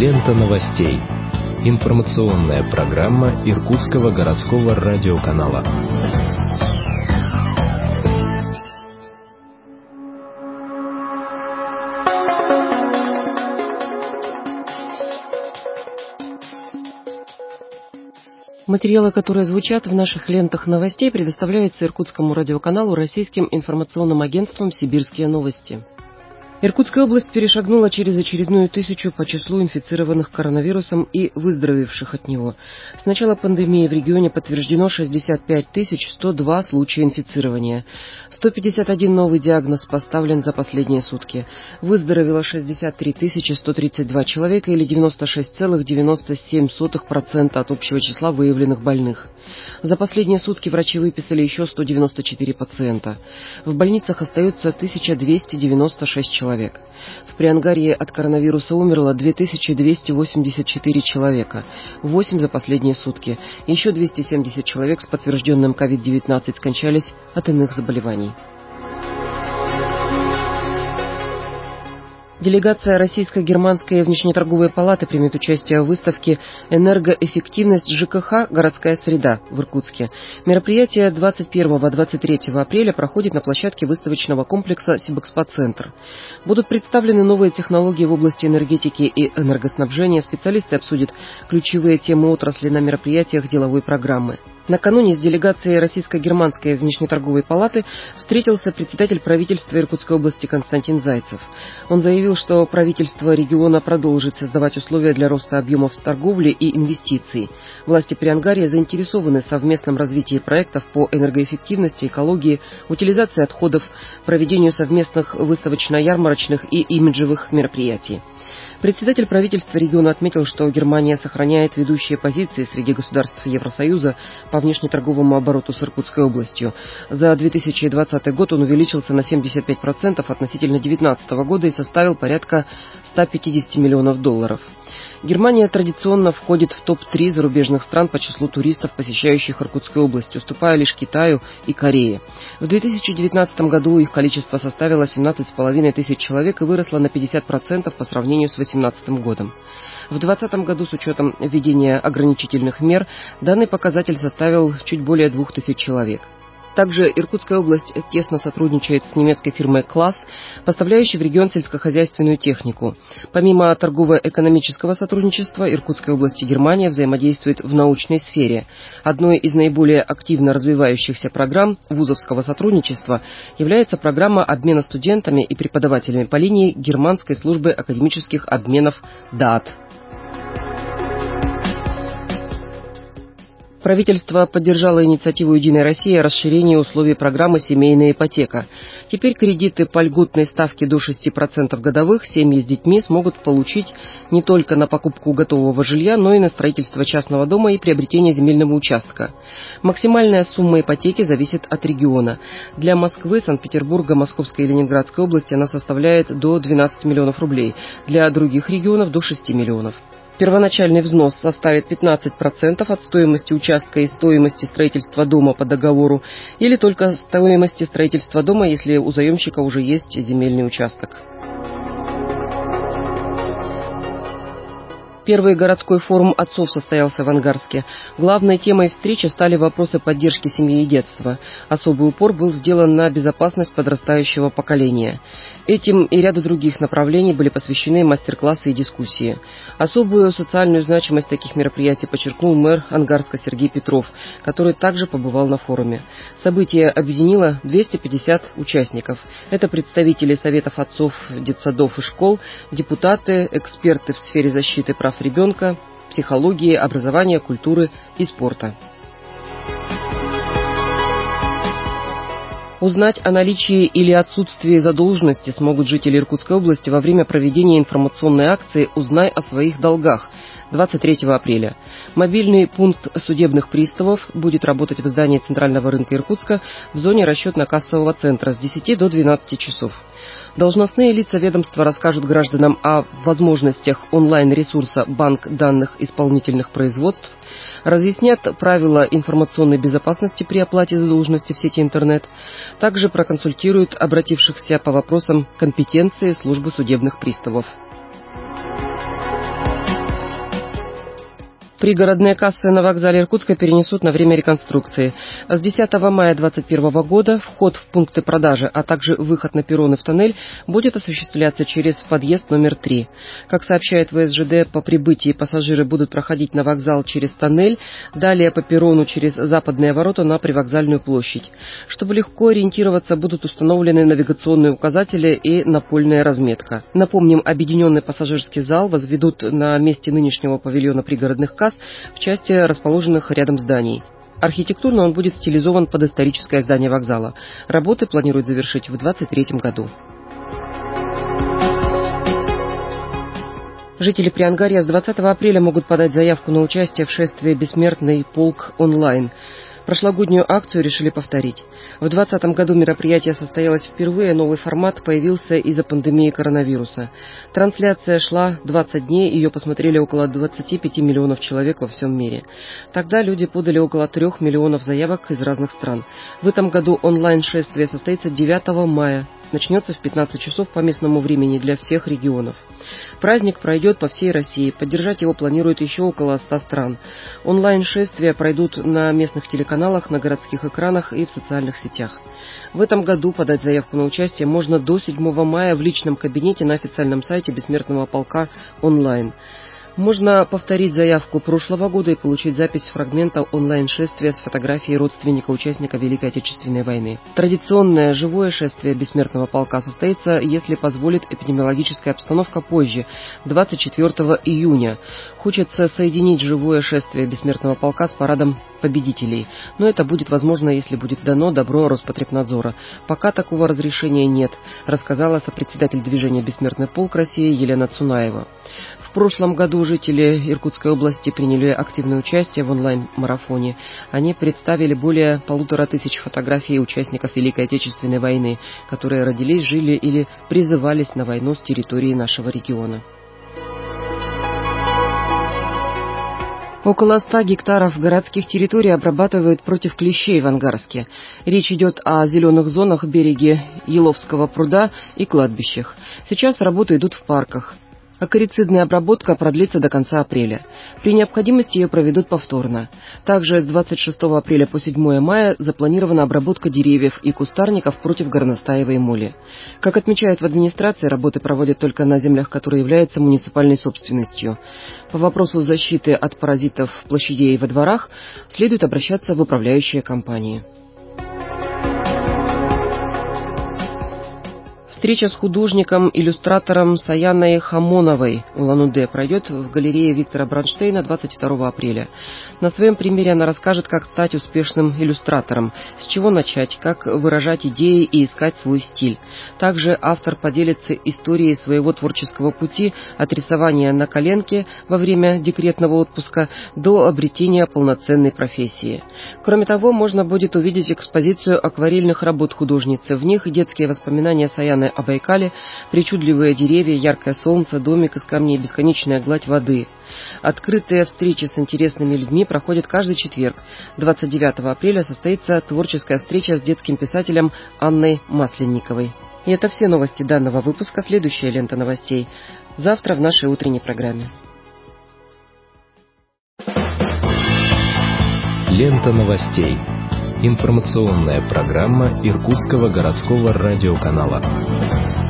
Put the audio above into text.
Лента новостей. Информационная программа Иркутского городского радиоканала. Материалы, которые звучат в наших лентах новостей, предоставляются Иркутскому радиоканалу российским информационным агентством «Сибирские новости». Иркутская область перешагнула через очередную 1000 по числу инфицированных коронавирусом и выздоровевших от него. С начала пандемии в регионе подтверждено 65 102 случая инфицирования. 151 новый диагноз поставлен за последние сутки. Выздоровело 63 132 человека или 96,97% от общего числа выявленных больных. За последние сутки врачи выписали еще 194 пациента. В больницах остается 1296 человек. В Приангарье от коронавируса умерло 2284 человека, 8 за последние сутки. Еще 270 человек с подтвержденным COVID-19 скончались от иных заболеваний. Делегация Российско-германской внешнеторговой палаты примет участие в выставке «Энергоэффективность ЖКХ. Городская среда» в Иркутске. Мероприятие 21-23 апреля проходит на площадке выставочного комплекса «Сибэкспоцентр». Будут представлены новые технологии в области энергетики и энергоснабжения. Специалисты обсудят ключевые темы отрасли на мероприятиях деловой программы. Накануне с делегацией Российско-германской внешнеторговой палаты встретился председатель правительства Иркутской области Константин Зайцев. Он заявил, что правительство региона продолжит создавать условия для роста объемов торговли и инвестиций. Власти Приангарья заинтересованы в совместном развитии проектов по энергоэффективности, экологии, утилизации отходов, проведению совместных выставочно-ярмарочных и имиджевых мероприятий. Председатель правительства региона отметил, что Германия сохраняет ведущие позиции среди государств Евросоюза по внешнеторговому обороту с Иркутской областью. За 2020 год он увеличился на 75% относительно 2019 года и составил порядка $150 миллионов. Германия традиционно входит в топ-3 зарубежных стран по числу туристов, посещающих Иркутскую область, уступая лишь Китаю и Корее. В 2019 году их количество составило 17,5 тысяч человек и выросло на 50% по сравнению с 2018 годом. В 2020 году, с учетом введения ограничительных мер, данный показатель составил чуть более 2000 человек. Также Иркутская область тесно сотрудничает с немецкой фирмой «Класс», поставляющей в регион сельскохозяйственную технику. Помимо торгово-экономического сотрудничества, Иркутская область и Германия взаимодействуют в научной сфере. Одной из наиболее активно развивающихся программ вузовского сотрудничества является программа обмена студентами и преподавателями по линии Германской службы академических обменов ДААТ. Правительство поддержало инициативу «Единой России» о расширении условий программы «Семейная ипотека». Теперь кредиты по льготной ставке до 6% годовых семьи с детьми смогут получить не только на покупку готового жилья, но и на строительство частного дома и приобретение земельного участка. Максимальная сумма ипотеки зависит от региона. Для Москвы, Санкт-Петербурга, Московской и Ленинградской области она составляет до 12 миллионов рублей, для других регионов до 6 миллионов. Первоначальный взнос составит 15% от стоимости участка и стоимости строительства дома по договору, или только стоимости строительства дома, если у заемщика уже есть земельный участок. Первый городской форум отцов состоялся в Ангарске. Главной темой встречи стали вопросы поддержки семьи и детства. Особый упор был сделан на безопасность подрастающего поколения. Этим и ряду других направлений были посвящены мастер-классы и дискуссии. Особую социальную значимость таких мероприятий подчеркнул мэр Ангарска Сергей Петров, который также побывал на форуме. Событие объединило 250 участников. Это представители советов отцов, детсадов и школ, депутаты, эксперты в сфере защиты прав ребенка, психологии, образования, культуры и спорта. Узнать о наличии или отсутствии задолженности смогут жители Иркутской области во время проведения информационной акции «Узнай о своих долгах» 23 апреля. Мобильный пункт судебных приставов будет работать в здании Центрального рынка Иркутска в зоне расчетно-кассового центра с 10 до 12 часов. Должностные лица ведомства расскажут гражданам о возможностях онлайн-ресурса «Банк данных исполнительных производств», разъяснят правила информационной безопасности при оплате задолженности в сети интернет, также проконсультируют обратившихся по вопросам компетенции службы судебных приставов. Пригородные кассы на вокзале Иркутска перенесут на время реконструкции. С 10 мая 2021 года вход в пункты продажи, а также выход на перрон и в тоннель будет осуществляться через подъезд номер 3. Как сообщает ВСЖД, по прибытии пассажиры будут проходить на вокзал через тоннель, далее по перрону через западные ворота на Привокзальную площадь. Чтобы легко ориентироваться, будут установлены навигационные указатели и напольная разметка. Напомним, объединенный пассажирский зал возведут на месте нынешнего павильона пригородных касс в части расположенных рядом зданий. Архитектурно он будет стилизован под историческое здание вокзала. Работы планируют завершить в 2023 году. Жители Приангарья с 20 апреля могут подать заявку на участие в шествии «Бессмертный полк онлайн». Прошлогоднюю акцию решили повторить. В 2020 году мероприятие состоялось впервые, новый формат появился из-за пандемии коронавируса. Трансляция шла 20 дней, ее посмотрели около 25 миллионов человек во всем мире. Тогда люди подали около 3 миллионов заявок из разных стран. В этом году онлайн-шествие состоится 9 мая. Начнется в 15 часов по местному времени для всех регионов. Праздник пройдет по всей России. Поддержать его планируют еще около 100 стран. Онлайн-шествия пройдут на местных телеканалах, на городских экранах и в социальных сетях. В этом году подать заявку на участие можно до 7 мая в личном кабинете на официальном сайте Бессмертного полка онлайн. Можно повторить заявку прошлого года и получить запись фрагмента онлайн-шествия с фотографией родственника участника Великой Отечественной войны. Традиционное живое шествие Бессмертного полка состоится, если позволит эпидемиологическая обстановка, позже, 24 июня. Хочется соединить живое шествие Бессмертного полка с парадом победителей, но это будет возможно, если будет дано добро Роспотребнадзора. Пока такого разрешения нет, рассказала сопредседатель движения «Бессмертный полк России» Елена Цунаева. В прошлом году жители Иркутской области приняли активное участие в онлайн-марафоне. Они представили более 1500 фотографий участников Великой Отечественной войны, которые родились, жили или призывались на войну с территории нашего региона. Около 100 гектаров городских территорий обрабатывают против клещей в Ангарске. Речь идет о зеленых зонах, береге Еловского пруда и кладбищах. Сейчас работы идут в парках. Акарицидная обработка продлится до конца апреля. При необходимости ее проведут повторно. Также с 26 апреля по 7 мая запланирована обработка деревьев и кустарников против горностаевой моли. Как отмечают в администрации, работы проводят только на землях, которые являются муниципальной собственностью. По вопросу защиты от паразитов площадей во дворах следует обращаться в управляющие компании. Встреча с художником-иллюстратором Саяной Хамоновой Улан-Удэ пройдет в галерее Виктора Бронштейна 22 апреля. На своем примере она расскажет, как стать успешным иллюстратором, с чего начать, как выражать идеи и искать свой стиль. Также автор поделится историей своего творческого пути от рисования на коленке во время декретного отпуска до обретения полноценной профессии. Кроме того, можно будет увидеть экспозицию акварельных работ художницы. В них детские воспоминания Саяны о Байкале, причудливые деревья, яркое солнце, домик из камней, бесконечная гладь воды. Открытые встречи с интересными людьми проходят каждый четверг. 29 апреля состоится творческая встреча с детским писателем Анной Масленниковой. И это все новости данного выпуска. Следующая лента новостей завтра в нашей утренней программе. Лента новостей. Информационная программа Иркутского городского радиоканала.